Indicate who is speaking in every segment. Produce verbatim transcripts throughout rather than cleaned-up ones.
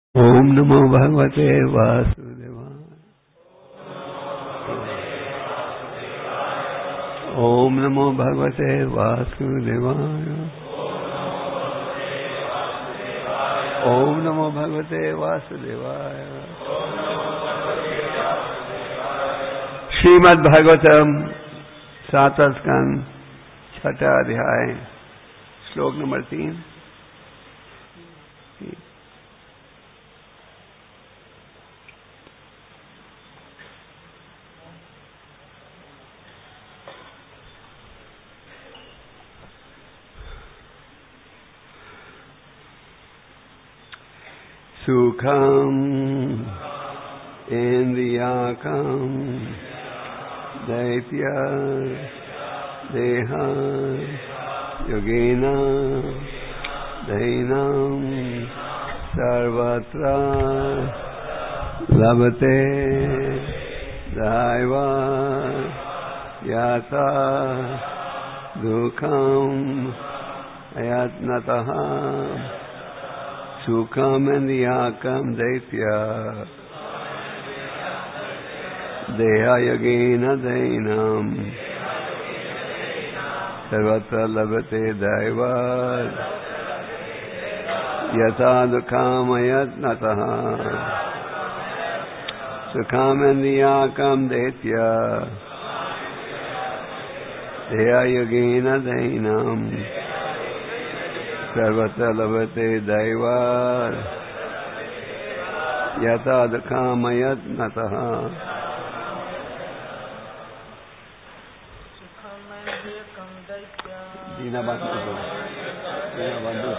Speaker 1: ओम नमो भगवते वासुदेवाय। ओम नमो भगवते वासुदेवाय। ओम नमो भगवते वासुदेवाय। श्रीमद् भागवतम सातवां स्कंद छठा अध्याय श्लोक नंबर तीन। सुखम इंद्रियाकम दैत्य देहा योगेन दैनम सर्वत्र लभते दैवा याता दुखम अयत्नतः सुखम इंद्रियाकम दैत्य देहा योगेन दैनम सर्वत्र लभते दैव यथा दुःखम अयत्नतः सुखम इंद्रियाकम दैत्य देहा योगेन दैनम सर्वत्र लभते दैव यथा दुःखम अयत्नतः। दीना बंधु दीना बंधु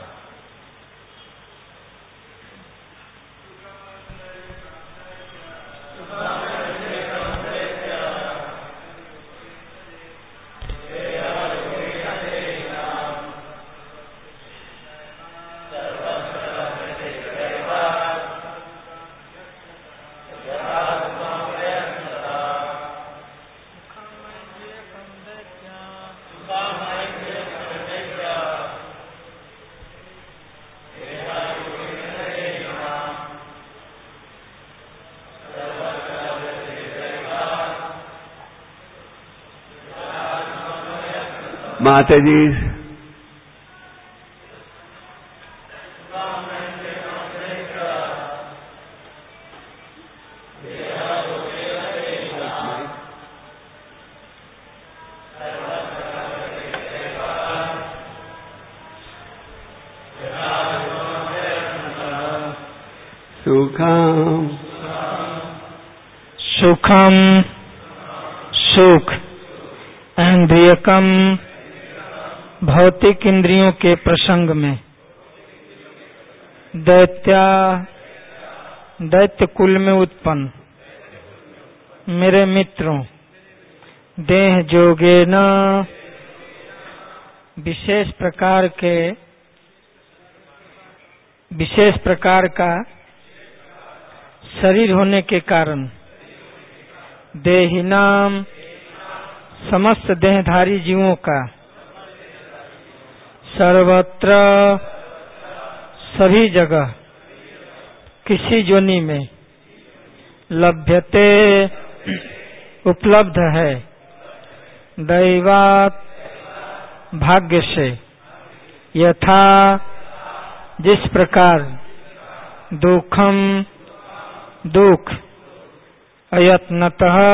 Speaker 1: माता जी सुखम
Speaker 2: सुखम सुख इंद्रियकम भौतिक इंद्रियों के प्रसंग में दैत्या दैत्य कुल में उत्पन्न मेरे मित्रों देह जोगे न विशेष प्रकार के विशेष प्रकार का शरीर होने के कारण देहिनाम समस्त देहधारी जीवों का सर्वत्र सभी जगह किसी जोनि में लभ्यते उपलब्ध है दैवात भाग्य से यथा जिस प्रकार दुखम दुख अयत्नतः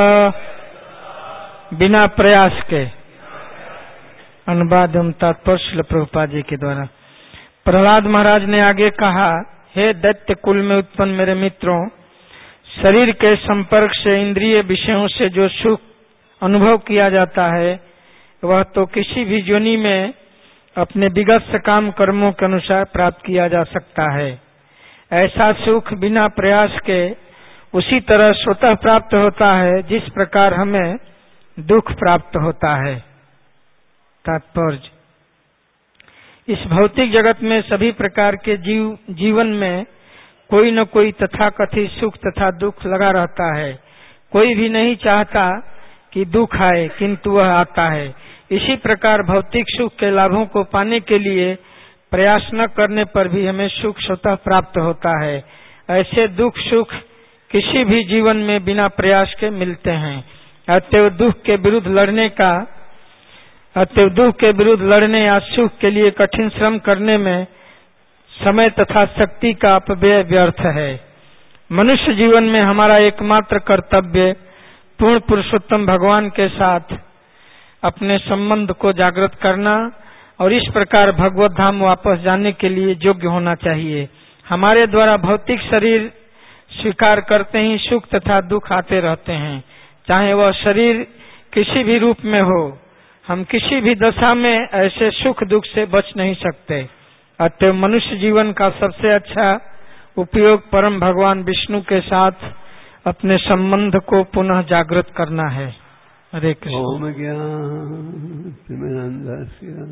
Speaker 2: बिना प्रयास के अनुवाद एवं तात्पर्य श्रील प्रभुपाद जी के द्वारा। प्रहलाद महाराज ने आगे कहा, हे दैत्य कुल में उत्पन्न मेरे मित्रों, शरीर के संपर्क से इंद्रिय विषयों से जो सुख अनुभव किया जाता है वह तो किसी भी योनि में अपने विगत सकाम कर्मों के अनुसार प्राप्त किया जा सकता है। ऐसा सुख बिना प्रयास के उसी तरह स्वतः प्राप्त होता है जिस प्रकार हमें दुख प्राप्त होता है। तात्पर्य, इस भौतिक जगत में सभी प्रकार के जीव जीवन में कोई न कोई तथाकथित सुख तथा दुख लगा रहता है। कोई भी नहीं चाहता कि दुख आए, किंतु वह आता है। इसी प्रकार भौतिक सुख के लाभों को पाने के लिए प्रयास न करने पर भी हमें सुख स्वतः प्राप्त होता है। ऐसे दुख सुख किसी भी जीवन में बिना प्रयास के मिलते हैं। अतएव दुख के विरुद्ध लड़ने का अतएव दुख के विरुद्ध लड़ने या सुख के लिए कठिन श्रम करने में समय तथा शक्ति का अपव्यय व्यर्थ है। मनुष्य जीवन में हमारा एकमात्र कर्तव्य पूर्ण पुरुषोत्तम भगवान के साथ अपने संबंध को जागृत करना और इस प्रकार भगवत धाम वापस जाने के लिए योग्य होना चाहिए। हमारे द्वारा भौतिक शरीर स्वीकार करते ही सुख तथा दुख आते रहते हैं, चाहे वह शरीर किसी भी रूप में हो। हम किसी भी दशा में ऐसे सुख दुख से बच नहीं सकते। अतः मनुष्य जीवन का सबसे अच्छा उपयोग परम भगवान विष्णु के साथ अपने संबंध को पुनः जागृत करना है। हरे कृष्ण।
Speaker 1: ओम ज्ञानतिमिरन्धस्य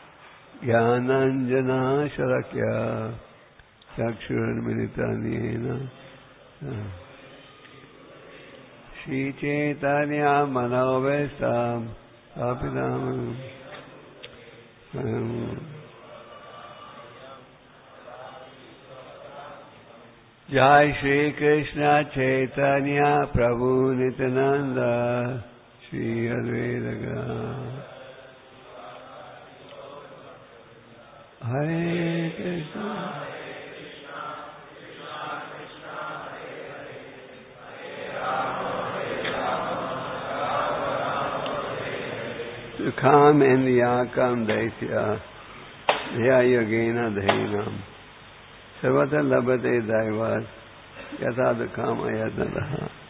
Speaker 1: ज्ञानाञ्जनाशलाकया चक्षुरुन्मिलितं येन श्रीचैतन्यमनोभीष्टं स्थापितं जय श्री कृष्ण चैतन्य प्रभु नित्यानंद श्री अद्वैत हरे कृष्ण सुखम इंद्रियाकम दैत्य धिया योगेन धैर्यम् सर्वत्र लभते दैवत यथा दुखम अयत्नतः।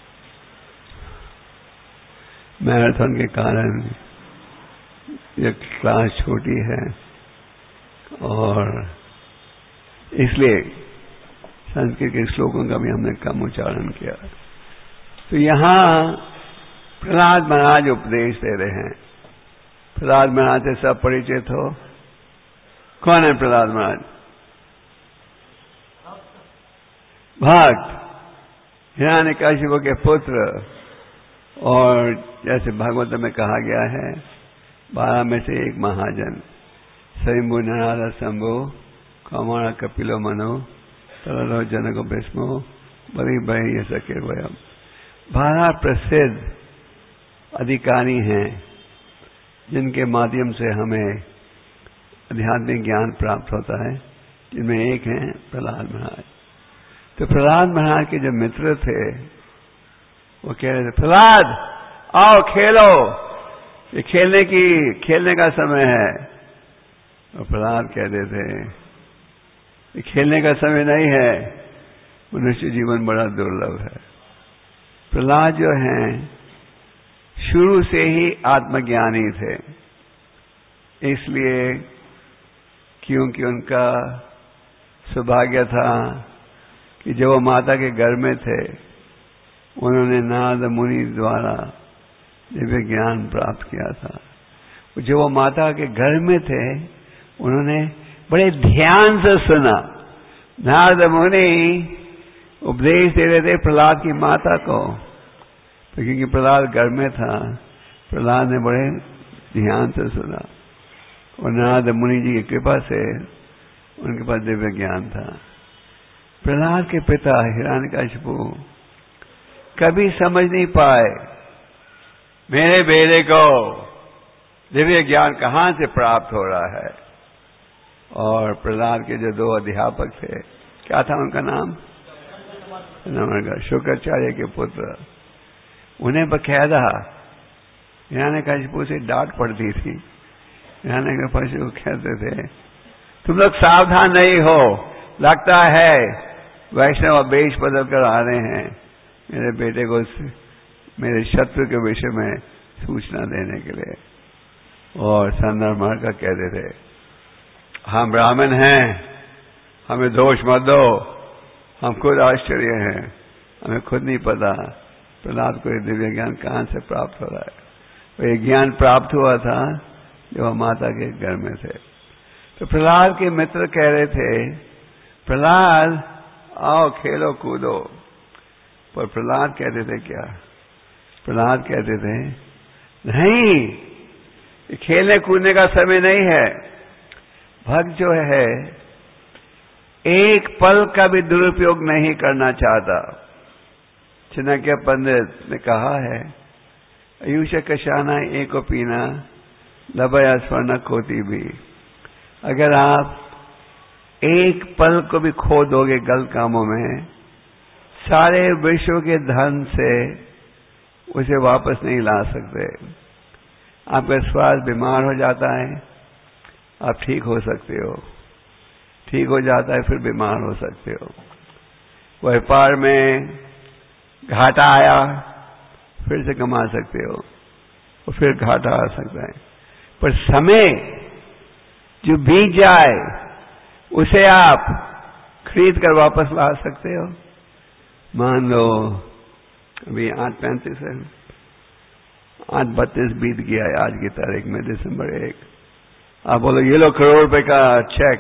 Speaker 1: मैराथन के कारण यह क्लास छोटी है और इसलिए संस्कृत के श्लोकों का भी हमने कम उच्चारण किया। तो यहाँ प्रहलाद महाराज उपदेश दे रहे हैं। प्रहलाद महाराज से सब परिचित हो। कौन है प्रहलाद महाराज? भक्त, हिरण्यकशिपु के पुत्र। और जैसे भागवत में कहा गया है, बारह में से एक महाजन। स्वयंभू नारद शंभु कौमार कपिलो मनो तरलो जनक भीष्मो बड़ी बड़ी ये सके वयम। बारह प्रसिद्ध अधिकारी हैं जिनके माध्यम से हमें आध्यात्मिक ज्ञान प्राप्त होता है, जिनमें एक हैं प्रहलाद महाराज। तो प्रहलाद महाराज के जो मित्र थे वो कह रहे थे, प्रहलाद आओ खेलो, ये खेलने की खेलने का समय है। और प्रहलाद कहते थे ये खेलने का समय नहीं है, मनुष्य जीवन बड़ा दुर्लभ है। प्रहलाद जो हैं शुरू से ही आत्मज्ञानी थे, इसलिए क्योंकि उनका सौभाग्य था कि जब वो माता के घर में थे उन्होंने नारद मुनि द्वारा दिव्य ज्ञान प्राप्त किया था। जब वो माता के घर में थे उन्होंने बड़े ध्यान से सुना। नारद मुनि उपदेश दे रहे थे प्रहलाद की माता को, तो क्योंकि प्रहलाद घर में था, प्रहलाद ने बड़े ध्यान से सुना और नारद मुनि जी की कृपा से उनके पास दिव्य ज्ञान था। प्रहलाद के पिता हिरण्यकशिपु कभी समझ नहीं पाए मेरे बेटे को दिव्य ज्ञान कहां से प्राप्त हो रहा है। और प्रहलाद के जो दो अध्यापक थे, क्या था उनका नाम? नमर्गा, शुक्राचार्य के पुत्र। उन्हें बकायदा हिरण्यकशिपु से डांट पड़ती थी। हिरण्यकशिपु कहते थे तुम लोग सावधान नहीं हो, लगता है वैष्णव वेश बदल कर आ रहे हैं मेरे बेटे को मेरे शत्रु के विषय में सूचना देने के लिए। और संदर्भ मार का कहते थे हम ब्राह्मण हैं, हमें दोष मत दो, हम खुद आश्चर्य हैं, हमें खुद नहीं पता प्रहलाद को ये दिव्य ज्ञान कहां से प्राप्त हो रहा है। वो ये ज्ञान प्राप्त हुआ था जब वह माता के घर में थे। तो प्रहलाद के मित्र कह रहे थे प्रहलाद आओ खेलो कूदो, पर प्रहलाद कहते थे क्या? प्रहलाद कहते थे नहीं, ये खेलने कूदने का समय नहीं है। भक्त जो है एक पल का भी दुरुपयोग नहीं करना चाहता। चाणक्य पंडित ने कहा है, आयुष्य कशाना एको पीना लभया स्वर्ण कोटि भी। अगर आप एक पल को भी खो दोगे गलत कामों में, सारे विश्व के धन से उसे वापस नहीं ला सकते। आपका स्वास्थ्य बीमार हो जाता है, आप ठीक हो सकते हो, ठीक हो जाता है फिर बीमार हो सकते हो। व्यापार में घाटा आया, फिर से कमा सकते हो, और फिर घाटा आ सकता है। पर समय जो बीत जाए उसे आप खरीद कर वापस ला सकते हो। मान लो अभी आठ पैंतीस है, आठ बत्तीस बीत गया है आज की तारीख में, दिसंबर एक। आप बोलो ये लो करोड़ रुपए का चेक,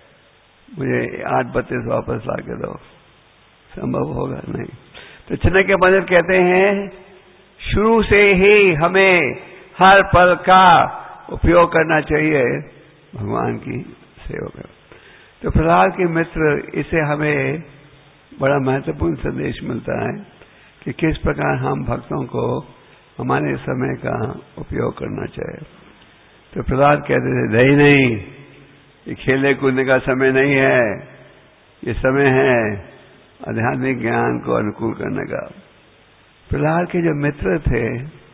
Speaker 1: मुझे आठ बत्तीस वापस ला के दो, संभव होगा नहीं। तो चाणक्य पंडित कहते हैं शुरू से ही हमें हर पल का उपयोग करना चाहिए भगवान की सेवा में। तो प्रहलाद के मित्र, इससे हमें बड़ा महत्वपूर्ण संदेश मिलता है कि किस प्रकार हम भक्तों को हमारे समय का उपयोग करना चाहिए। तो प्रहलाद कहते थे नहीं नहीं, ये खेलने कूदने का समय नहीं है, ये समय है आध्यात्मिक ज्ञान को अनुकूल करने का। प्रहलाद के जो मित्र थे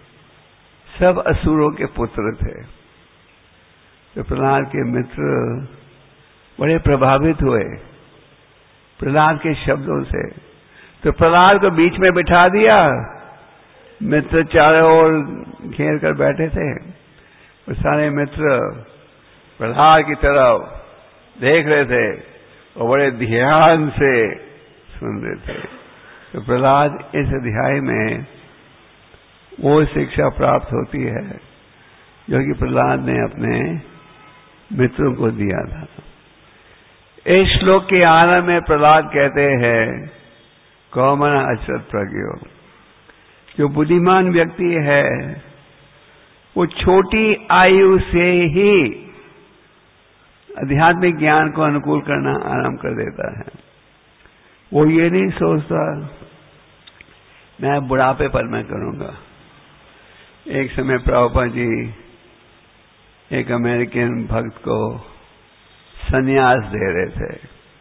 Speaker 1: सब असुरों के पुत्र थे। तो प्रहलाद के मित्र बड़े प्रभावित हुए प्रहलाद के शब्दों से। तो प्रहलाद को बीच में बिठा दिया, मित्र चारों ओर घेर कर बैठे थे, और सारे मित्र प्रहलाद की तरफ देख रहे थे और बड़े ध्यान से सुन रहे थे। तो प्रहलाद इस अध्याय में वो शिक्षा प्राप्त होती है जो कि प्रहलाद ने अपने मित्रों को दिया था। इस श्लोक के आरंभ में प्रहलाद कहते हैं कौमन अचरत प्रज्ञो, जो बुद्धिमान व्यक्ति है वो छोटी आयु से ही आध्यात्मिक ज्ञान को अनुकूल करना आरंभ कर देता है। वो ये नहीं सोचता मैं बुढ़ापे पर मैं करूंगा। एक समय प्रभुपाद जी एक अमेरिकन भक्त को संन्यास दे रहे थे,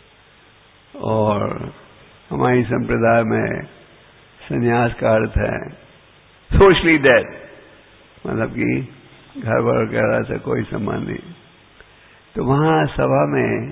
Speaker 1: और हमारी संप्रदाय में संन्यास का अर्थ है सोशली डेड, मतलब कि घर वगैरह से कोई संबंध नहीं। तो वहां सभा में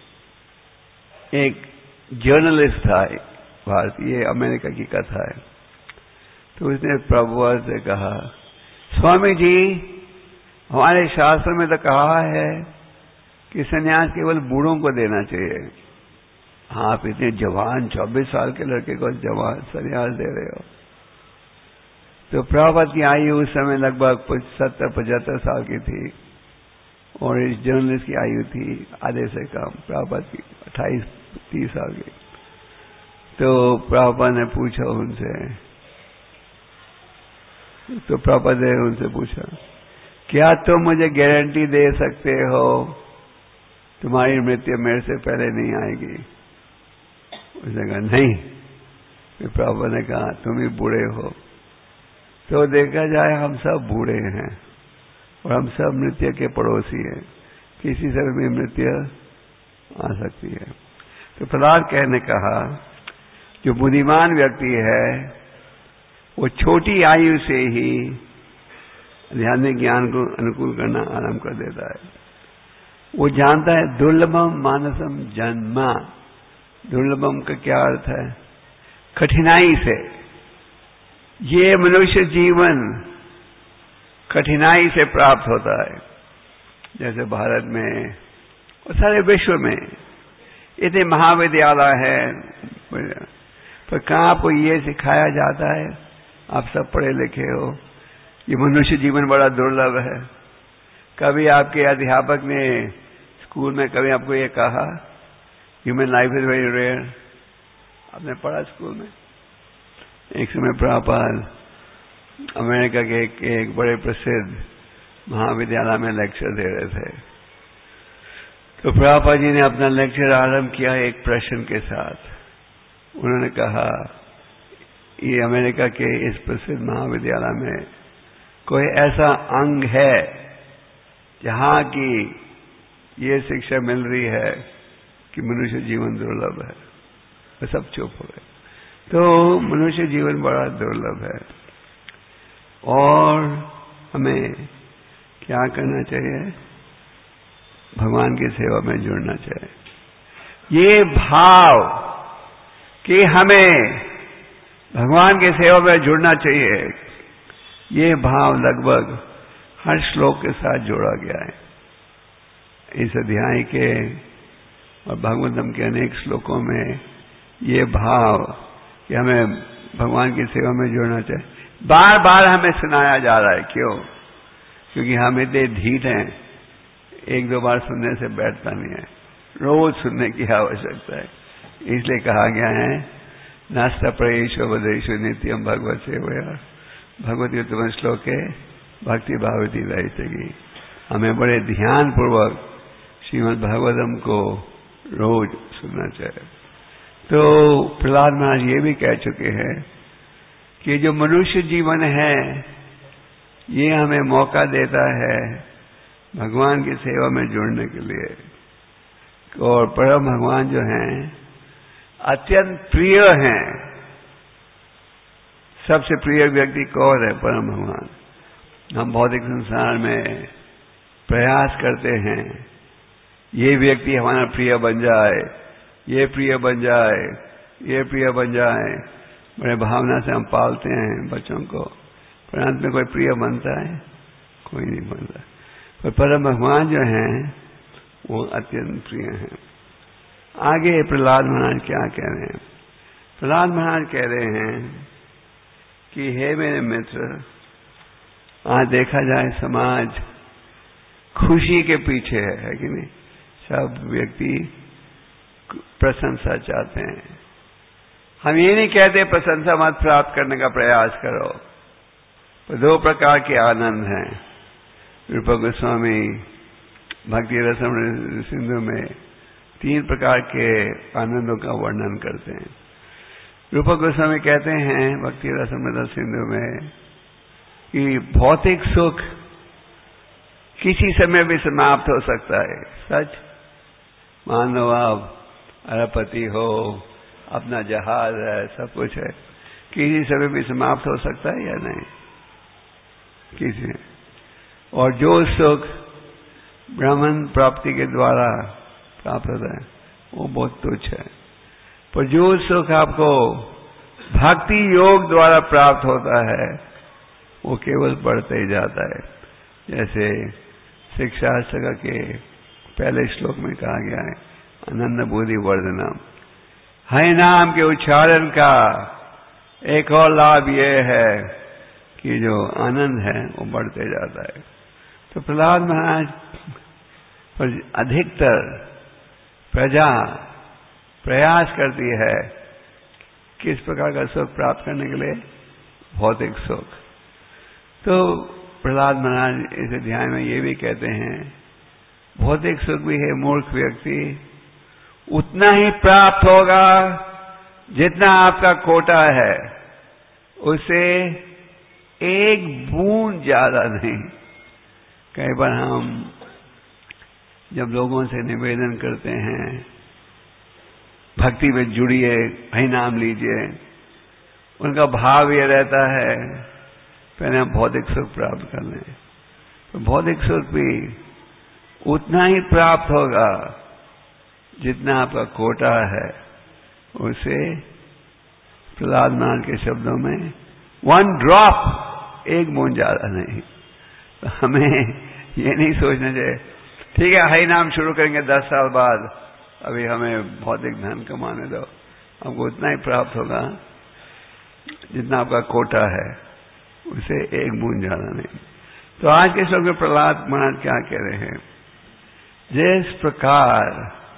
Speaker 1: एक जर्नलिस्ट था, भारतीय, अमेरिका की कथा है। तो उसने प्रभुपाद से कहा, स्वामी जी हमारे शास्त्र में तो कहा है कि संन्यास केवल बूढ़ों को देना चाहिए, आप इतने जवान चौबीस साल के लड़के को जवान संन्यास दे रहे हो। तो प्रभुपाद की आयु उस समय लगभग सत्तर पचहत्तर साल की थी, और इस जर्नलिस्ट की आयु थी आधे से कम, प्रभुपाद की अट्ठाईस तीस साल की। तो प्रभुपाद ने पूछा उनसे, तो प्रभुपाद ने उनसे पूछा क्या तुम मुझे गारंटी दे सकते हो तुम्हारी मृत्यु मेरे से पहले नहीं आएगी? उसने कहा नहीं। फिर प्रभुपाद ने कहा तुम ही बूढ़े हो। तो देखा जाए हम सब बूढ़े हैं और हम सब मृत्यु के पड़ोसी हैं, किसी से भी मृत्यु आ सकती है। तो प्रहलाद कहने कहा जो बुद्धिमान व्यक्ति है वो छोटी आयु से ही आध्यात्मिक ज्ञान को अनुकूल करना आरंभ कर देता है। वो जानता है दुर्लभम मानसम जन्मा। दुर्लभम का क्या अर्थ है? कठिनाई से। ये मनुष्य जीवन कठिनाई से प्राप्त होता है। जैसे भारत में और सारे विश्व में इतने महाविद्यालय है, पर कहाँ आपको ये सिखाया जाता है? आप सब पढ़े लिखे हो, ये मनुष्य जीवन बड़ा दुर्लभ है। कभी आपके अध्यापक ने स्कूल में कभी आपको ये कहा human life is very rare? आपने पढ़ा स्कूल में? एक समय प्रभुपाद अमेरिका के एक, एक बड़े प्रसिद्ध महाविद्यालय में लेक्चर दे रहे थे। तो प्रभुपाद जी ने अपना लेक्चर आरंभ किया एक प्रश्न के साथ। उन्होंने कहा, ये अमेरिका के इस प्रसिद्ध महाविद्यालय में कोई ऐसा अंग है जहां की ये शिक्षा मिल रही है कि मनुष्य जीवन दुर्लभ है? तो सब चुप हो गए। तो मनुष्य जीवन बड़ा दुर्लभ है और हमें क्या करना चाहिए? भगवान की सेवा में जुड़ना चाहिए। ये भाव कि हमें भगवान की सेवा में जुड़ना चाहिए, ये भाव लगभग हर श्लोक के साथ जोड़ा गया है। इस अध्याय के और भागवतम के अनेक श्लोकों में ये भाव कि हमें भगवान की सेवा में जुड़ना चाहिए बार बार हमें सुनाया जा रहा है। क्यों? क्योंकि हम इतने ढीठ हैं, एक दो बार सुनने से बैठता नहीं है, रोज सुनने की आवश्यकता है। इसलिए कहा गया है, नास्ता प्रयेशो वदेशो नित्यम भगवत सेवया भगवती उत्तम श्लोके भक्ति भावती रहितगी। हमें बड़े ध्यान पूर्वक श्रीमद् भागवतम को रोज सुनना चाहिए। तो प्रहलाद महाराज ये भी कह चुके हैं कि जो मनुष्य जीवन है ये हमें मौका देता है भगवान की सेवा में जुड़ने के लिए। और परम भगवान जो हैं अत्यंत प्रिय हैं। सबसे प्रिय व्यक्ति कौन है? परम भगवान। हम भौतिक संसार में प्रयास करते हैं ये व्यक्ति हमारा प्रिय बन जाए, ये प्रिय बन जाए, ये प्रिय बन जाए। बड़े भावना से हम पालते हैं बच्चों को, पर अंत में कोई प्रिय बनता है? कोई नहीं बनता। पर परम भगवान जो हैं वो अत्यंत प्रिय हैं। आगे प्रहलाद महाराज क्या कह रहे हैं? प्रहलाद महाराज कह रहे हैं कि हे मेरे मित्र, आज देखा जाए समाज खुशी के पीछे है, है कि नहीं? सब व्यक्ति प्रशंसा चाहते हैं। हम ये नहीं कहते प्रशंसा मत प्राप्त करने का प्रयास करो, पर दो प्रकार के आनंद हैं। रूप गोस्वामी भक्ति रसम सिंधु में तीन प्रकार के आनंदों का वर्णन करते हैं। रूप गोस्वामी कहते हैं भक्ति रसम सिंधु में कि भौतिक सुख किसी समय भी समाप्त हो सकता है। सच? मान लो आप अरबपति हो, अपना जहाज है, सब कुछ है, किसी समय भी समाप्त हो सकता है या नहीं? किसी। और जो सुख ब्राह्मण प्राप्ति के द्वारा प्राप्त होता है वो बहुत तुच्छ है। पर जो सुख आपको भक्ति योग द्वारा प्राप्त होता है वो केवल बढ़ते ही जाता है। जैसे शिक्षाशास्त्र के पहले श्लोक में कहा गया है, आनंद बुद्धि वर्धनम। हरि नाम के उच्चारण का एक और लाभ यह है कि जो आनंद है वो बढ़ते जाता है। तो प्रहलाद महाराज पर अधिकतर प्रजा प्रयास करती है किस प्रकार का सुख प्राप्त करने के लिए? भौतिक सुख। तो प्रहलाद महाराज इस अध्याय में ये भी कहते हैं भौतिक सुख भी है मूर्ख व्यक्ति उतना ही प्राप्त होगा जितना आपका कोटा है, उसे एक बूंद ज्यादा नहीं। कई बार हम जब लोगों से निवेदन करते हैं भक्ति में जुड़िए, हरि नाम लीजिए, उनका भाव ये रहता है पहले हम भौतिक सुख प्राप्त कर लें। तो भौतिक सुख भी उतना ही प्राप्त होगा जितना आपका कोटा है, उसे प्रहलाद महाराज के शब्दों में वन ड्रॉप, एक बूंद ज्यादा नहीं। तो हमें ये नहीं सोचना चाहिए ठीक है हरि नाम शुरू करेंगे दस साल बाद, अभी हमें भौतिक धन कमाने दो, आपको उतना ही प्राप्त होगा जितना आपका कोटा है, उसे एक बूंद ज्यादा नहीं। तो आज के श्लोक में प्रहलाद महाराज क्या कह रहे हैं? जिस प्रकार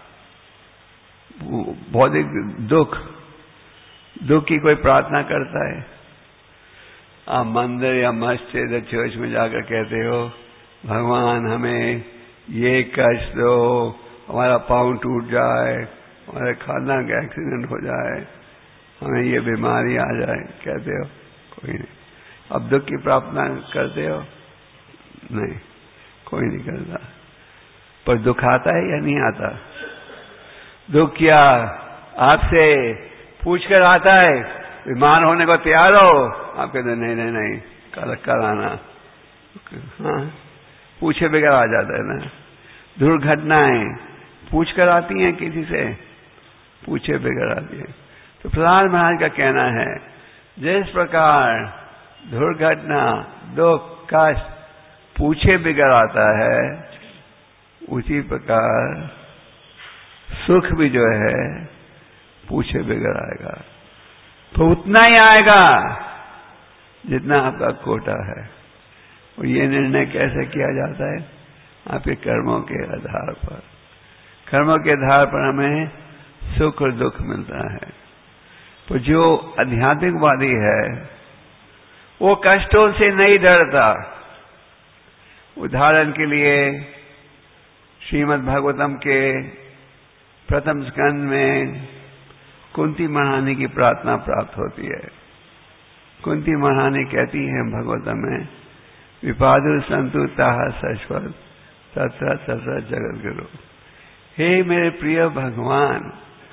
Speaker 1: भौतिक दुख दुख की कोई प्रार्थना करता है, आप मंदिर या मस्जिद या चर्च में जाकर कहते हो भगवान हमें ये कष्ट दो, हमारा पाँव टूट जाए, हमारे खानदान का एक्सीडेंट हो जाए, हमें ये बीमारी आ जाए, कहते हो? कोई नहीं। अब दुख की प्रार्थना करते हो? नहीं, कोई नहीं करता। पर दुख आता है या नहीं आता? दुख क्या आपसे पूछ कर आता है, बीमार होने को तैयार हो? आप कहते नहीं नहीं नहीं, कल कल आना। हाँ, पूछे बगैर आ जाता है ना। दुर्घटनाएं पूछ कर आती हैं किसी से? पूछे बगैर आती है। तो प्रहलाद महाराज का कहना है, जिस प्रकार दुर्घटना, दुख, कष्ट पूछे बगैर आता है, उसी प्रकार सुख भी जो है पूछे बगैर आएगा। तो उतना ही आएगा जितना आपका कोटा है। और ये निर्णय कैसे किया जाता है? आपके कर्मों के आधार पर। कर्मों के आधार पर हमें सुख और दुख मिलता है। तो जो आध्यात्मिकवादी है वो कष्टों से नहीं डरता। उदाहरण के लिए श्रीमद् भागवतम के प्रथम स्कंद में कुंती महारानी की प्रार्थना प्राप्त होती है। कुंती महारानी कहती है भागवतम में, विपादुर संतु ताह शाश्वत तत्र तत्र जगत गुरु। हे मेरे प्रिय भगवान,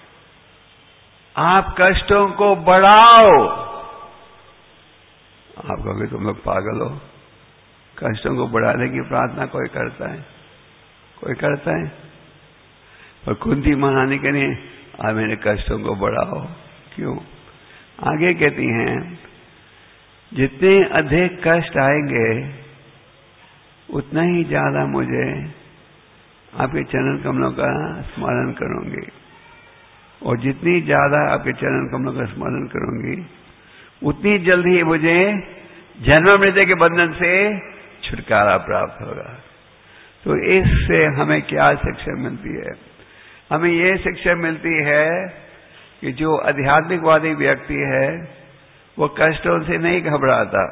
Speaker 1: आप कष्टों को बढ़ाओ। आप कहोगे तुम लोग पागल हो, कष्टों को बढ़ाने की प्रार्थना कोई करता है? कोई करता है? पर कुंती महारानी कहनी, आप मेरे कष्टों को बढ़ाओ। क्यों? आगे कहती हैं, जितने अधिक कष्ट आएंगे उतना ही ज्यादा मुझे आपके चरण कमलों का स्मरण करूंगी, और जितनी ज्यादा आपके चरण कमलों का स्मरण करूंगी उतनी जल्दी ही मुझे जन्म मृत्यु के बंधन से छुटकारा प्राप्त होगा। तो इससे हमें क्या शिक्षा मिलती है? हमें ये शिक्षा मिलती है कि जो आध्यात्मिकवादी व्यक्ति है वो कष्टों से नहीं घबराता।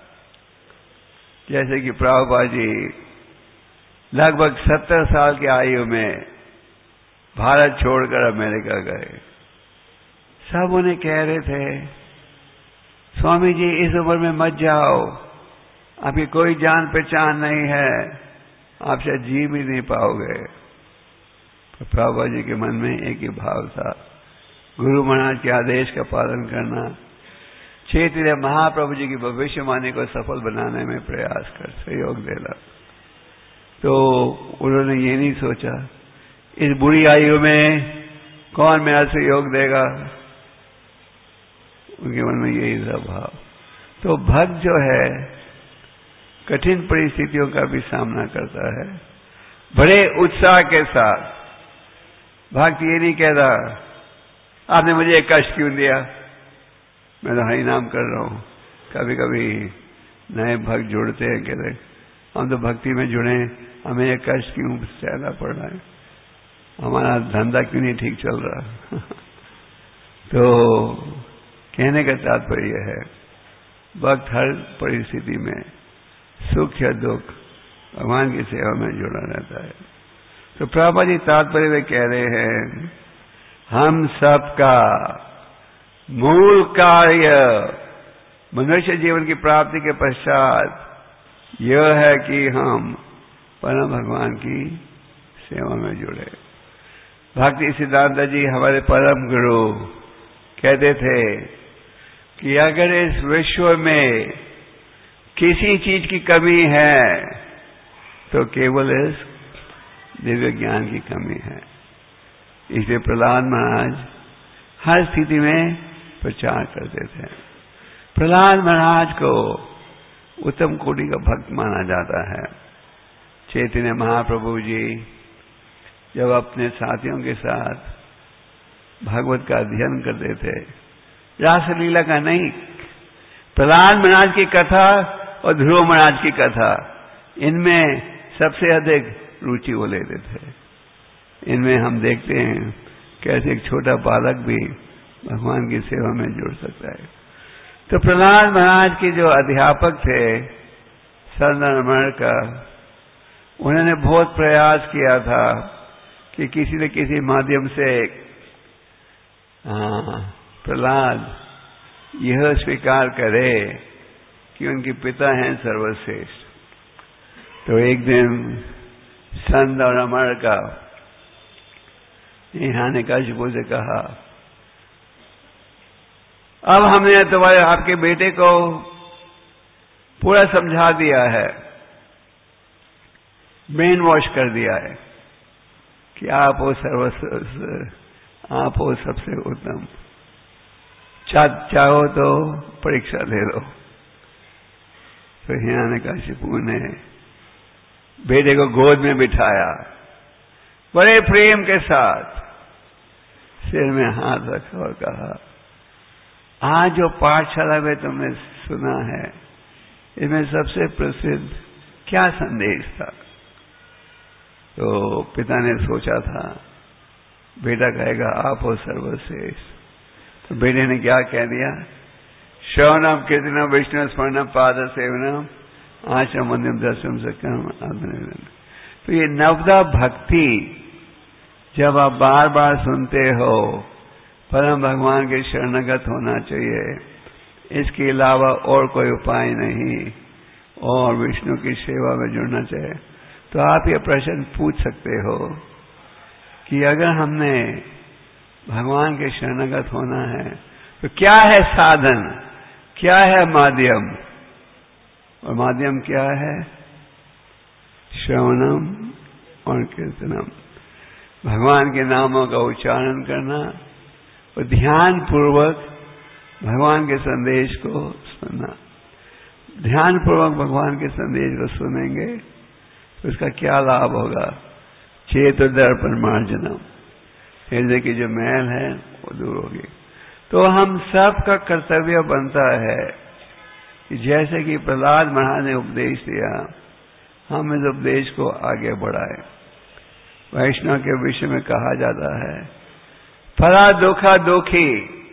Speaker 1: जैसे कि प्रभुपाद जी लगभग सत्तर साल की आयु में भारत छोड़कर अमेरिका गए। सब उन्हें कह रहे थे, स्वामी जी इस उम्र में मत जाओ, आपकी कोई जान पहचान नहीं है, आप शायद जी भी नहीं पाओगे। तो प्रभुपाद जी के मन में एक ही भाव था, गुरु महाराज के आदेश का पालन करना, क्षेत्रीय महाप्रभु जी की भविष्यवाणी को सफल बनाने में प्रयास कर सहयोग देना। तो उन्होंने ये नहीं सोचा इस बुरी आयु में कौन मेरा सहयोग देगा, उनके मन में यही था भाव। तो भक्त जो है कठिन परिस्थितियों का भी सामना करता है बड़े उत्साह के साथ। भक्त ये नहीं कहता आपने मुझे एक कष्ट क्यों दिया, मैं तो हरि नाम कर रहा हूं। कभी कभी नए भक्त जुड़ते हैं, कहते हम तो भक्ति में जुड़े, हमें एक कष्ट क्यों सहना पड़ रहा है, हमारा धंधा क्यों नहीं ठीक चल रहा। तो कहने का तात्पर्य है भक्त हर परिस्थिति में सुख या दुख भगवान की सेवा में जुड़ा रहता है। तो प्रभुपाद जी तात्पर्य में कह रहे हैं, हम सबका मूल कार्य मनुष्य जीवन की प्राप्ति के पश्चात यह है कि हम परम भगवान की सेवा में जुड़े। भक्ति सिद्धांत जी हमारे परम गुरु कहते थे कि अगर इस विश्व में किसी चीज की कमी है तो केवल इस दिव्य ज्ञान की कमी है। इसलिए प्रहलाद महाराज हर स्थिति में प्रचार करते थे। प्रहलाद महाराज को उत्तम कोटि का भक्त माना जाता है। चैतन्य महाप्रभु जी जब अपने साथियों के साथ भागवत का अध्ययन करते थे, रासलीला का नहीं, प्रहलाद महाराज की कथा और ध्रुव महाराज की कथा, इनमें सबसे अधिक रुचि वो लेते थे। इनमें हम देखते हैं कैसे एक छोटा बालक भी भगवान की सेवा में जुड़ सकता है। तो प्रहलाद महाराज के जो अध्यापक थे संतरमण का, उन्होंने बहुत प्रयास किया था कि किसी न किसी माध्यम से प्रहलाद यह स्वीकार करे कि उनके पिता हैं सर्वश्रेष्ठ। तो एक दिन संत और अमर का हिरण्यकशिपु से कहा, अब हमने तुम्हारे आपके बेटे को पूरा समझा दिया है, ब्रेन वॉश कर दिया है कि आप हो सर्वश्रेष्ठ, आप हो सबसे उत्तम, चा, चाहो तो परीक्षा ले लो। तो हिरण्यकशिपु ने बेटे को गोद में बिठाया, बड़े प्रेम के साथ सिर में हाथ रखा और कहा, आज जो पाठशाला में तुमने सुना है इसमें सबसे प्रसिद्ध क्या संदेश था? तो पिता ने सोचा था बेटा कहेगा आप हो सर्वश्रेष्ठ। तो बेटे ने क्या कह दिया, श्रवणम कीर्तनम विष्णु स्मरणम पाद सेवनम आश्रम मंदिर दर्शन सकम। तो ये नवदा भक्ति जब आप बार बार सुनते हो, परम भगवान के शरणगत होना चाहिए, इसके अलावा और कोई उपाय नहीं, और विष्णु की सेवा में जुड़ना चाहिए। तो आप ये प्रश्न पूछ सकते हो कि अगर हमने भगवान के शरणगत होना है तो क्या है साधन, क्या है माध्यम? और माध्यम क्या है? श्रवणम और कीर्तनम, भगवान के नामों का उच्चारण करना और ध्यान पूर्वक भगवान के संदेश को सुनना। ध्यान पूर्वक भगवान के संदेश को सुनेंगे तो इसका क्या लाभ होगा? चेतो दर्पण मार्जनम, हृदय की जो मैल है वो दूर होगी। तो हम सब का कर्तव्य बनता है कि जैसे कि प्रहलाद महाराज ने उपदेश दिया, हम इस उपदेश को आगे बढ़ाएं। वैष्णव के विषय में कहा जाता है, परा दुखा दुखी,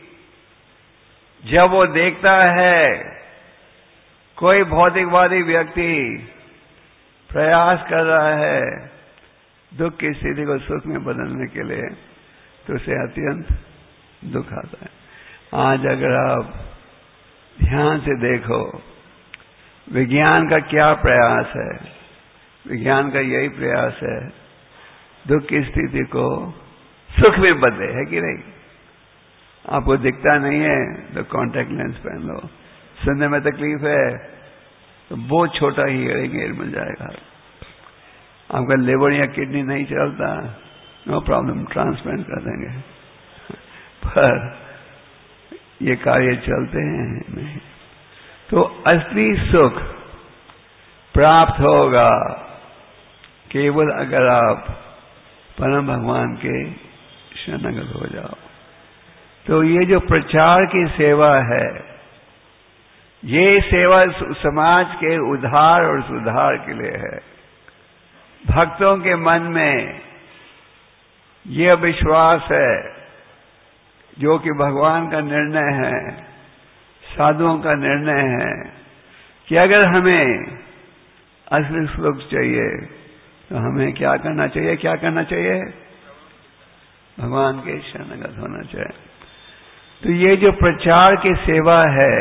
Speaker 1: जब वो देखता है कोई भौतिकवादी व्यक्ति प्रयास कर रहा है दुख की स्थिति को सुख में बदलने के लिए, तो उसे अत्यंत दुख आता है। आज अगर आप ध्यान से देखो विज्ञान का क्या प्रयास है, विज्ञान का यही प्रयास है दुख की स्थिति को सुख में बदले, है कि नहीं? आपको दिखता नहीं है तो कॉन्टैक्ट लेंस पहन लो, सुनने में तकलीफ है तो बहुत छोटा ही हियरिंग एड मिल जाएगा। आपका लिवर या किडनी नहीं चलता, नो प्रॉब्लम, ट्रांसप्लांट कर देंगे, पर ये कार्य चलते हैं नहीं। तो असली सुख प्राप्त होगा केवल अगर आप परम भगवान के शरणगत हो जाओ। तो ये जो प्रचार की सेवा है, ये सेवा समाज के उद्धार और सुधार के लिए है। भक्तों के मन में यह विश्वास है, जो कि भगवान का निर्णय है, साधुओं का निर्णय है, कि अगर हमें असली सुख चाहिए तो हमें क्या करना चाहिए? क्या करना चाहिए? भगवान के शरणगत होना चाहिए। तो ये जो प्रचार की सेवा है,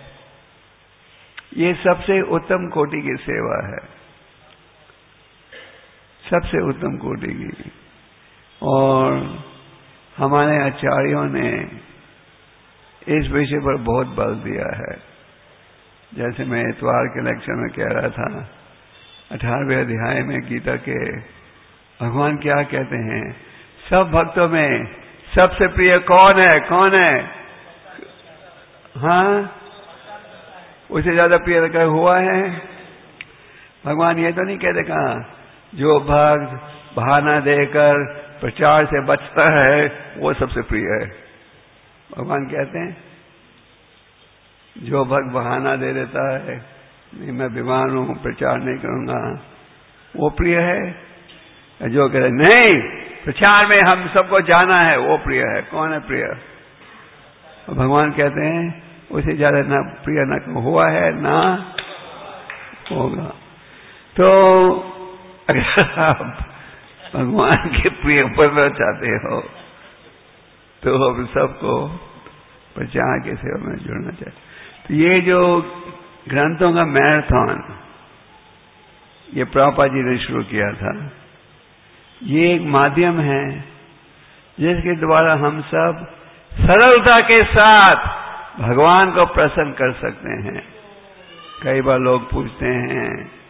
Speaker 1: ये सबसे उत्तम कोटि की सेवा है, सबसे उत्तम कोटि की। और हमारे आचार्यों ने इस विषय पर बहुत बल दिया है। जैसे मैं इतवार के लेक्चर में कह रहा था, अठारहवें अध्याय में गीता के भगवान क्या कहते हैं, सब भक्तों में सबसे प्रिय कौन है? कौन है? हाँ, उससे ज्यादा प्रिय क्या हुआ है? भगवान ये तो नहीं कहते कहा जो भक्त बहाना देकर प्रचार से बचता है वो सबसे प्रिय है। भगवान कहते हैं जो भक्त बहाना दे देता है, नहीं मैं बीमार हूं, प्रचार नहीं करूंगा, वो प्रिय है। जो कहते नहीं प्रचार में हम सबको जाना है, वो प्रिय है। कौन है प्रिय? भगवान कहते हैं उसे ज्यादा ना प्रिय ना हुआ है ना होगा। तो अगर आप भगवान के ऊपर चाहते हो तो हम सबको प्रचार के सेवा में जुड़ना चाहिए। तो ये जो ग्रंथों का मैराथन ये प्रभुपाद जी ने शुरू किया था, ये एक माध्यम है जिसके द्वारा हम सब सरलता के साथ भगवान को प्रसन्न कर सकते हैं। कई बार लोग पूछते हैं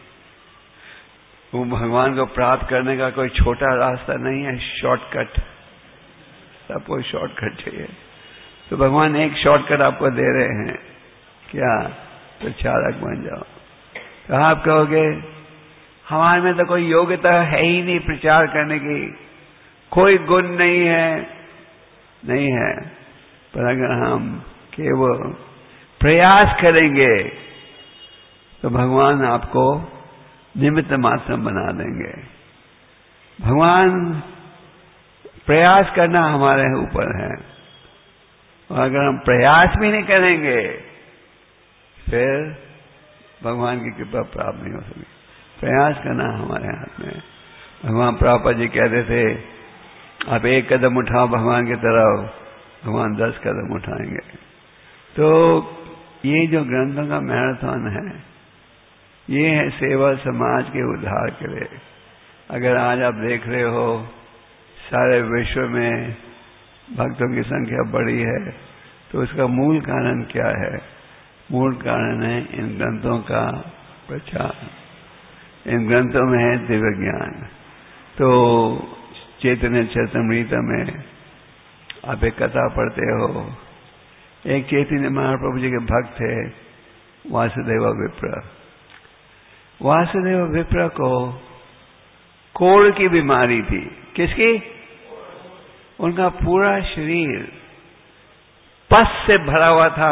Speaker 1: वो भगवान को प्राप्त करने का कोई छोटा रास्ता नहीं है, शॉर्टकट, सबको शॉर्टकट चाहिए। तो भगवान एक शॉर्टकट आपको दे रहे हैं, क्या? तो चालक बन जाओ। तो आप कहोगे हमारे में तो कोई योग्यता है ही नहीं प्रचार करने की, कोई गुण नहीं है। नहीं है, पर अगर हम केवल प्रयास करेंगे तो भगवान आपको निमित्त मात्र बना देंगे। भगवान प्रयास करना हमारे ऊपर है, और अगर हम प्रयास भी नहीं करेंगे फिर भगवान की कृपा प्राप्त नहीं हो सकती। प्रयास करना हमारे हाथ में। भगवान प्रभुपाद जी कहते थे आप एक कदम उठाओ भगवान की तरफ, भगवान दस कदम उठाएंगे। तो ये जो ग्रंथों का मैराथन है, ये है सेवा समाज के उद्धार के लिए। अगर आज आप देख रहे हो सारे विश्व में भक्तों की संख्या बढ़ी है, तो उसका मूल कारण क्या है? मूल कारण है इन ग्रंथों का प्रचार। इन ग्रंथों में है दिव्य ज्ञान। तो चैतन्य चरितमृत में आप एक कथा पढ़ते हो, एक चैतन्य महाप्रभु जी के भक्त थे वासुदेव विप्र। वासुदेव विप्र को कोढ़ की बीमारी थी। किसकी? उनका पूरा शरीर पस से भरा हुआ था,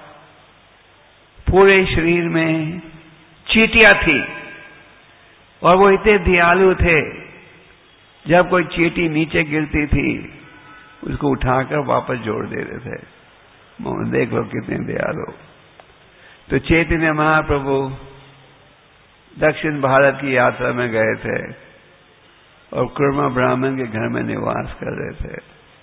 Speaker 1: पूरे शरीर में चींटियां थी, और वो इतने दयालु थे, जब कोई चींटी नीचे गिरती थी उसको उठाकर वापस जोड़ देते थे। देख लो कितने दयालु। तो चैतन्य महाप्रभु दक्षिण भारत की यात्रा में गए थे और कुर्मा ब्राह्मण के घर में निवास कर रहे थे।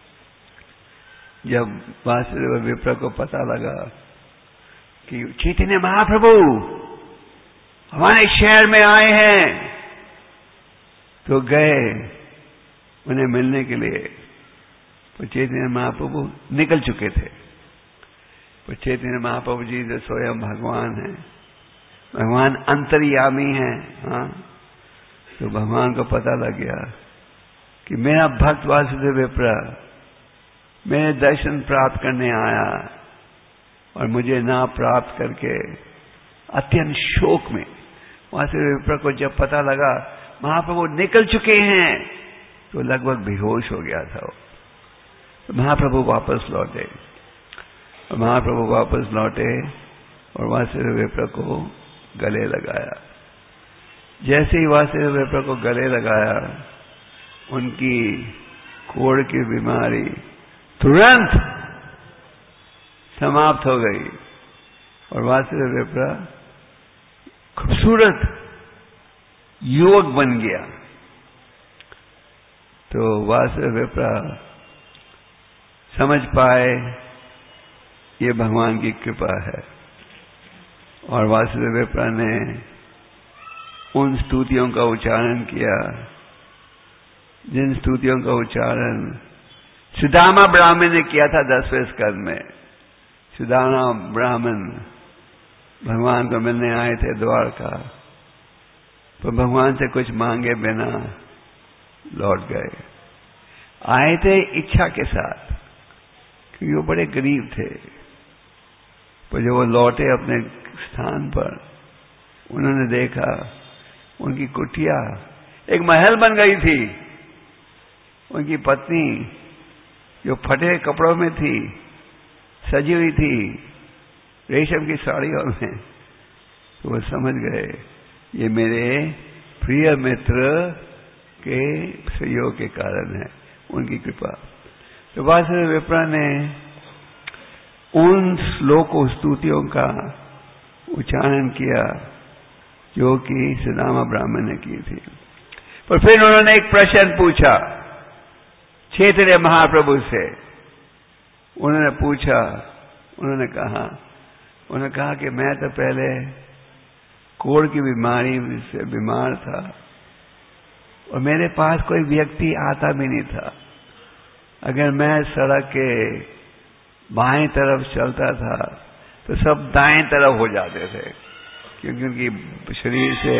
Speaker 1: जब वासुदेव विप्र को पता लगा कि चैतन्य महाप्रभु हमारे शहर में आए हैं, तो गए उन्हें मिलने के लिए। तो चैतन्य महाप्रभु निकल चुके थे। तो चैतन्य महाप्रभु जी जो स्वयं भगवान है, भगवान अंतर्यामी है। हाँ, तो भगवान को पता लग गया कि मेरा भक्त वासुदेव विप्र मेरे दर्शन प्राप्त करने आया, और मुझे ना प्राप्त करके अत्यंत शोक में, वासुदेव विप्र को जब पता लगा महाप्रभु निकल चुके हैं, तो लगभग बेहोश हो गया था। तो महाप्रभु वापस लौटे, और महाप्रभु वापस लौटे और वासुदेव विप्र को गले लगाया। जैसे ही वासुदेव विप्र को गले लगाया, उनकी कोढ़ की बीमारी तुरंत समाप्त हो गई, और वासुदेव विप्र खूबसूरत युवक बन गया। तो वासुदेव विप्र समझ पाए ये भगवान की कृपा है, और वासुदेव विप्र ने उन स्तुतियों का उच्चारण किया जिन स्तुतियों का उच्चारण सुदामा ब्राह्मण ने किया था दसवें स्कंद में। सुदामा ब्राह्मण भगवान को मिलने आए थे द्वारका, तो भगवान से कुछ मांगे बिना लौट गए। आए थे इच्छा के साथ, क्योंकि वो बड़े गरीब थे। पर जब वो लौटे अपने स्थान पर, उन्होंने देखा उनकी कुटिया एक महल बन गई थी। उनकी पत्नी जो फटे कपड़ों में थी, सजी हुई थी रेशम की साड़ियों में। तो वो समझ गए ये मेरे प्रिय मित्र के सहयोग के कारण है, उनकी कृपा। तो वासुदेव विप्र ने उन श्लोक स्तुतियों का उच्चारण किया जो कि सुदामा ब्राह्मण ने की थी। पर फिर उन्होंने एक प्रश्न पूछा चैतन्य महाप्रभु से। उन्होंने पूछा, उन्होंने कहा उन्होंने कहा कि मैं तो पहले कोढ़ की बीमारी से बीमार था और मेरे पास कोई व्यक्ति आता भी नहीं था। अगर मैं सड़क के बाएं तरफ चलता था तो सब दाएं तरफ हो जाते थे, क्योंकि उनकी शरीर से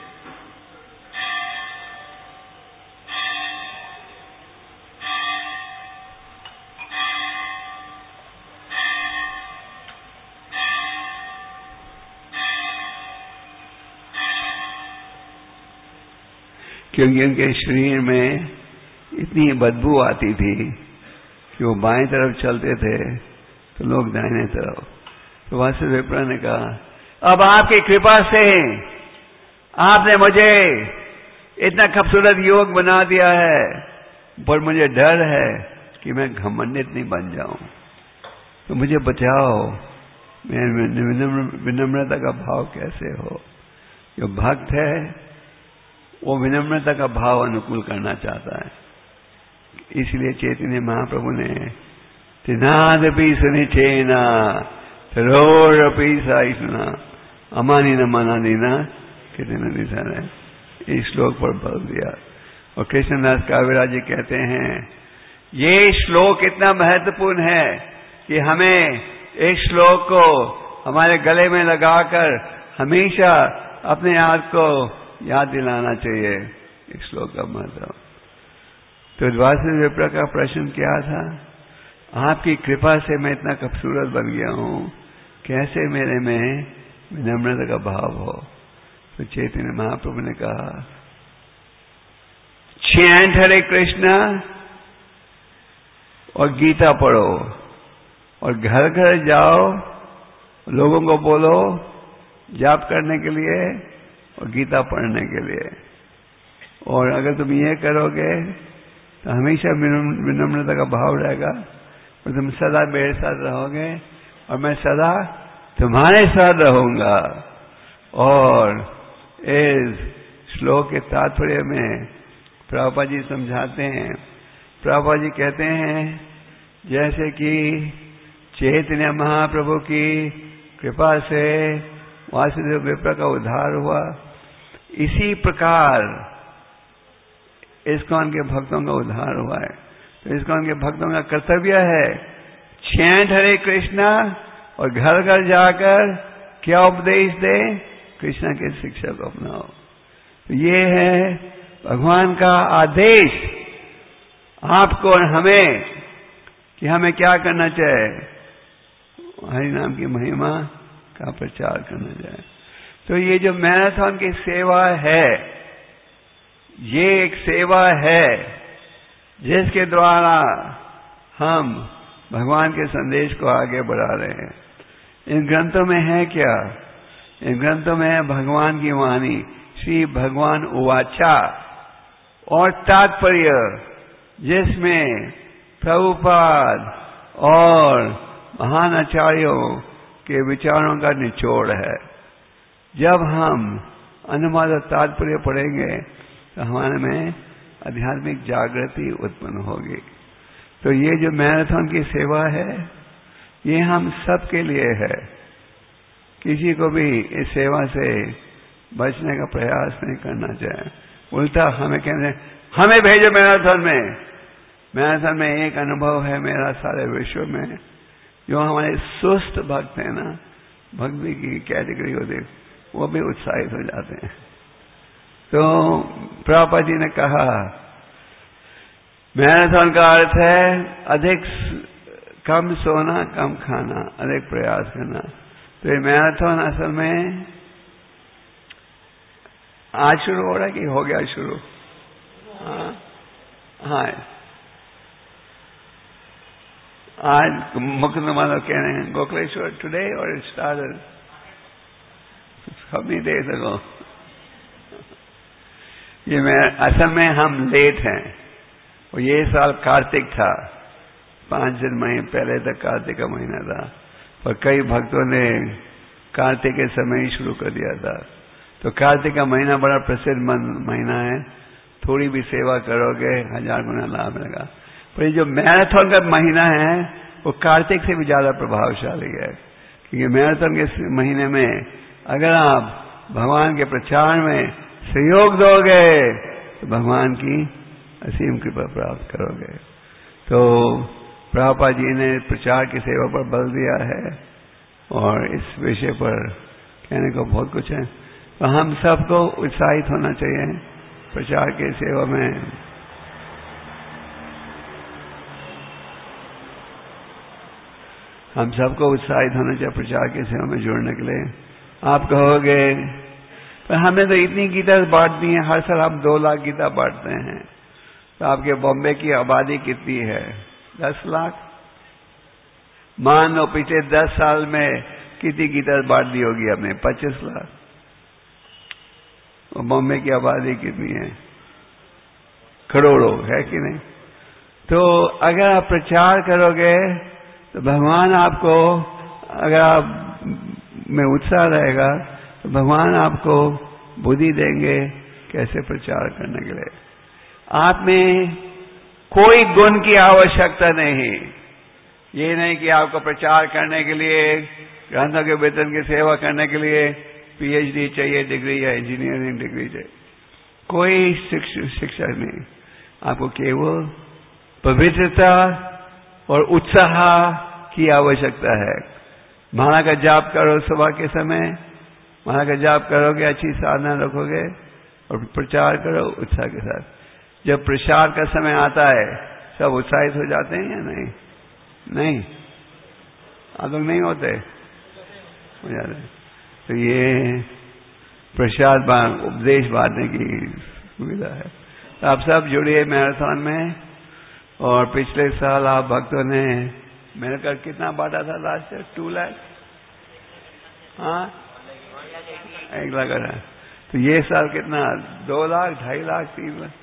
Speaker 1: क्योंकि उनके शरीर में इतनी बदबू आती थी कि वो बाएं तरफ चलते थे तो लोग दाहिने तरफ। तो वासुदेव विप्र ने कहा, अब आपकी कृपा से आपने मुझे इतना खूबसूरत योग बना दिया है, पर मुझे डर है कि मैं घमंडित नहीं बन जाऊं, तो मुझे बचाओ। मेरे विनम्रता का भाव कैसे हो? जो भक्त है वो विनम्रता का भाव अनुकूल करना चाहता है। इसलिए चैतन्य महाप्रभु ने तिनादपि सुनिचेना तरोरपि सहिष्णुना अमानी न मनानीना कितने निशान है, इस श्लोक पर बल दिया। और कृष्णदास काविराज जी कहते हैं ये श्लोक इतना महत्वपूर्ण है कि हमें इस श्लोक को हमारे गले में लगाकर हमेशा अपने आप को याद दिलाना चाहिए इस श्लोक का महत्व। तो वासुदेव विप्र का प्रश्न क्या था? आपकी कृपा से मैं इतना खूबसूरत बन गया हूं, कैसे मेरे में विनम्रता का भाव हो? तो चैतन्य महाप्रभु ने कहा, चैंट हरे कृष्णा और गीता पढ़ो और घर घर जाओ, लोगों को बोलो जाप करने के लिए और गीता पढ़ने के लिए। और अगर तुम ये करोगे तो हमेशा विनम्रता का भाव रहेगा और तुम सदा मेरे साथ रहोगे और मैं सदा तुम्हारे साथ रहूंगा। और इस श्लोक के तात्पर्य में प्रभुपाद जी समझाते हैं, प्रभुपाद जी कहते हैं जैसे कि चैतन्य महाप्रभु की कृपा से वासुदेव विप्र का उद्धार हुआ, इसी प्रकार इस्कॉन के भक्तों का उद्धार हुआ है। तो इस्कॉन के भक्तों का कर्तव्य है चैंट हरे कृष्णा और घर घर जाकर क्या उपदेश दे? कृष्णा के शिक्षा को अपनाओ। तो ये है भगवान का आदेश आपको और हमें कि हमें क्या करना चाहिए? हरि नाम की महिमा का प्रचार करना चाहिए। तो ये जो मैराथन की सेवा है, ये एक सेवा है जिसके द्वारा हम भगवान के संदेश को आगे बढ़ा रहे हैं। इन ग्रंथों में है क्या? इन ग्रंथों में है भगवान की वाणी, श्री भगवान उवाचा, और तात्पर्य जिसमें प्रभुपाद और महान आचार्यों के विचारों का निचोड़ है। जब हम अनुवाद और तात्पर्य पढ़ेंगे तो हमारे में आध्यात्मिक जागृति उत्पन्न होगी। तो ये जो मैराथन की सेवा है ये हम सब के लिए है। किसी को भी इस सेवा से बचने का प्रयास नहीं करना चाहिए। उल्टा हमें कहते हमें भेजो मैराथन में। मैराथन में एक अनुभव है मेरा सारे विश्व में, जो हमारे सुस्त भक्त हैं ना, भक्ति की कैटेगरी होती है, वो भी उत्साहित हो जाते हैं। तो प्रभुपाद जी ने कहा मैराथन का अर्थ है अधिक कम सोना कम खाना, अधिक प्रयास करना। तो ये मैराथन असल में आज शुरू हो रहा है कि हो गया शुरू? हाँ हाँ, आज मुकुंद माधव कह रहे हैं गोखलेश्वर टुडे और it started how many days ago? ये मैं असल में हम लेट हैं और ये साल कार्तिक था, पांच दिन महीने पहले तक कार्तिक का महीना था, पर कई भक्तों ने कार्तिक के समय ही शुरू कर दिया था। तो कार्तिक का महीना बड़ा प्रसिद्ध महीना है, थोड़ी भी सेवा करोगे हजार गुना लाभ मिलेगा। पर ये जो मैराथन का महीना है वो कार्तिक से भी ज्यादा प्रभावशाली है, क्योंकि मैराथन के महीने में अगर आप भगवान के प्रचार में सहयोग दोगे तो भगवान की असीम कृपा प्राप्त करोगे। तो प्रभुपाद जी ने प्रचार की सेवा पर बल दिया है और इस विषय पर कहने को बहुत कुछ है। तो हम सबको उत्साहित होना चाहिए प्रचार की सेवा में। हम सबको उत्साहित होना चाहिए प्रचार की सेवा में जुड़ने के लिए। आप कहोगे पर हमने तो इतनी गीता बांट दी है, हर साल हम दो लाख गीता बांटते हैं, तो आपके बॉम्बे की आबादी कितनी है? दस लाख। मान लो पिछले दस साल में कितनी गीता बांट दी होगी हमने? पच्चीस लाख। और बॉम्बे की आबादी कितनी है? करोड़ों, है कि नहीं? तो अगर आप प्रचार करोगे तो भगवान आपको, अगर आप में उत्साह रहेगा तो भगवान आपको बुद्धि देंगे कैसे प्रचार करने के लिए। आप में कोई गुण की आवश्यकता नहीं। ये नहीं कि आपको प्रचार करने के लिए, ग्रंथों के वेतन की सेवा करने के लिए पीएचडी चाहिए, डिग्री या इंजीनियरिंग डिग्री चाहिए। कोई शिक्षा नहीं। आपको केवल पवित्रता और उत्साह की आवश्यकता है। माला का जाप करो सुबह के समय, माला का जाप करोगे, अच्छी साधना रखोगे और प्रचार करो उत्साह के साथ। जब प्रसार का समय आता है सब उत्साहित हो जाते हैं या नहीं? नहीं, आप लोग नहीं होते? हो जाते हैं। तो ये प्रसाद उपदेश बांटने की सुविधा है। तो आप सब जुड़िए मैराथन में। और पिछले साल आप भक्तों ने मिलकर कितना बांटा था? लास्ट ईयर टू लाख हाँ एक लाख है। तो ये साल कितना? दो लाख ढाई लाख तीन लाख।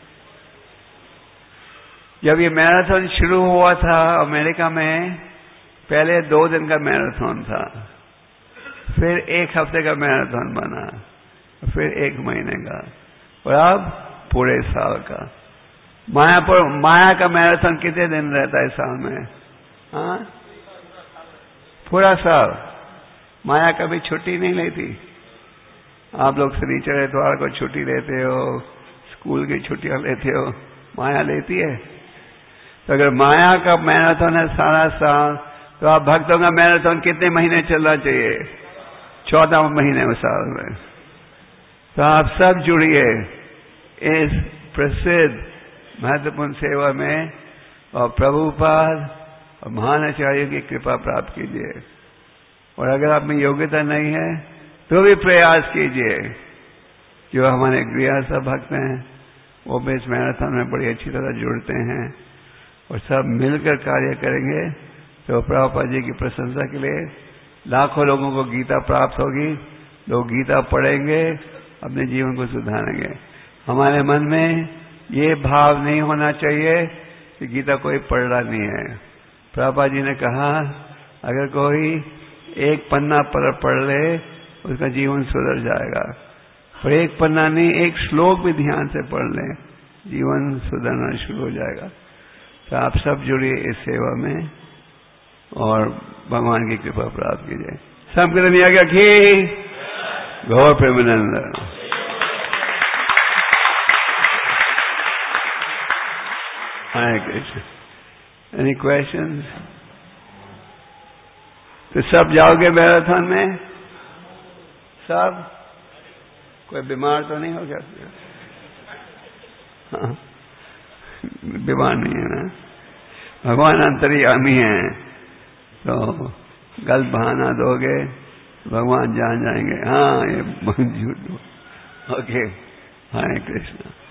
Speaker 1: जब ये मैराथन शुरू हुआ था अमेरिका में, पहले दो दिन का मैराथन था, फिर एक हफ्ते का मैराथन बना, फिर एक महीने का, और अब पूरे साल का। माया पर माया का मैराथन कितने दिन रहता है साल में? हाँ, पूरा साल। माया कभी छुट्टी नहीं लेती। आप लोग शनिचर इतवार को छुट्टी लेते हो, स्कूल की छुट्टियां लेते हो, माया लेती है? तो अगर माया का मैराथन है सारा साल, तो आप भक्तों का मैराथन कितने महीने चलना चाहिए? चौदह महीने में साल में। तो आप सब जुड़िए इस प्रसिद्ध महत्वपूर्ण सेवा में और प्रभुपाद और महान आचार्य की कृपा प्राप्त कीजिए। और अगर आप में योग्यता नहीं है तो भी प्रयास कीजिए। जो हमारे गृहस्थ भक्त हैं वो भी इस मैराथन में बड़ी अच्छी तरह जुड़ते हैं और सब मिलकर कार्य करेंगे तो प्रभुपाद जी की प्रशंसा के लिए लाखों लोगों को गीता प्राप्त होगी। लोग गीता पढ़ेंगे, अपने जीवन को सुधारेंगे। हमारे मन में ये भाव नहीं होना चाहिए कि गीता कोई पढ़ रहा नहीं है। प्रभुपाद जी ने कहा अगर कोई एक पन्ना पर पढ़ ले उसका जीवन सुधर जाएगा, और एक पन्ना नहीं एक श्लोक भी ध्यान से पढ़ ले जीवन सुधरना शुरू हो जाएगा। तो आप सब जुड़िए इस सेवा में और भगवान की कृपा प्राप्त कीजिए। सबके लिए आज्ञा की गौर Premanand. Hare Krishna. Any questions? तो सब जाओगे मैराथन में? सब? कोई बीमार तो नहीं हो गया? हाँ, बीमार नहीं है ना? भगवान अंतर्यामी हैं, तो गलत बहाना दोगे भगवान जान जाएंगे हाँ ये झूठ। ओके, हरे कृष्णा।